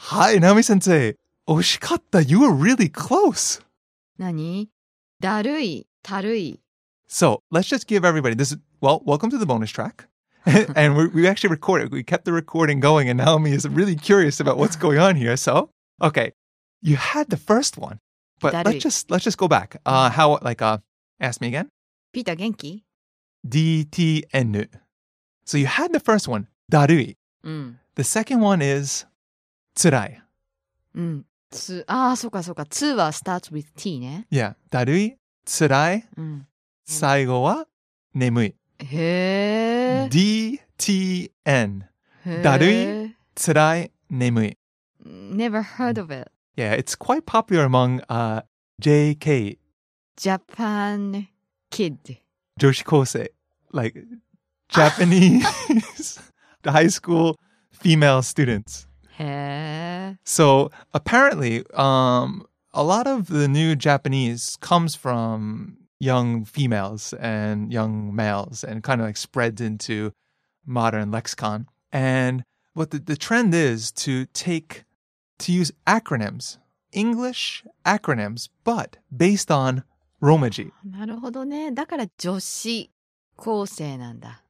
Hi, Naomi sensei. 惜しかった. You were really close. 何?だるい、たるい。 So let's just give everybody this. Welcome to the bonus track. And we actually recorded. We kept the recording going, and Naomi is really curious about what's going on here. So, okay, you had the first one, but let's just go back. Ask me again. ピーター元気? DTN. So you had the first one, だるい. The second one is つらい. そうかそうか。つは starts with T ね。 Yeah. だるい、つらい、最後は眠い。 へー。 DTN. だるい、つらい、眠い. Never heard of it. Yeah, it's quite popular among JK. Japan kid. 女子高生. Like Japanese high school female students. へー. So apparently, a lot of the new Japanese comes from young females and young males and kind of like spreads into modern lexicon. And what the trend is to use acronyms, English acronyms, but based on Romaji. なるほどね。だから女子高生なんだ。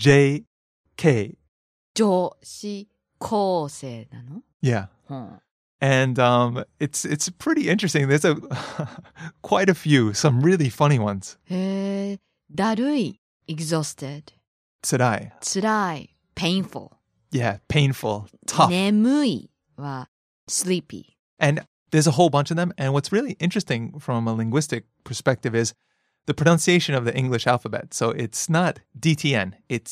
JK. 女子高生なの? Yeah. And it's pretty interesting. There's quite a few, some really funny ones. へー。だるい exhausted. つらい. つらい painful. Yeah, painful, tough. 眠いは sleepy. And there's a whole bunch of them. And what's really interesting from a linguistic perspective is the pronunciation of the English alphabet. So it's not DTN, it's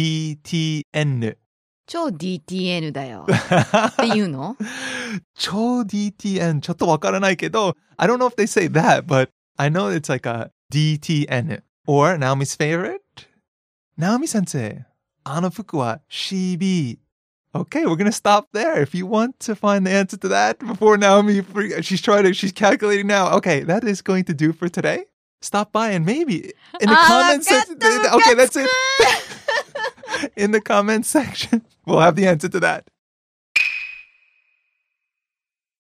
DTN. 超 DTN だよ。っていうの? 超 DTN. ちょっとわからないけど, I don't know if they say that, but I know it's like a DTN. Or Naomi's favorite? Naomi sensei. あの服は CB. Okay, we're going to stop there. If you want to find the answer to that before Naomi, she's calculating now. Okay, that is going to do for today. Stop by and maybe in the comments section. Okay, that's it. In the comments section, we'll have the answer to that.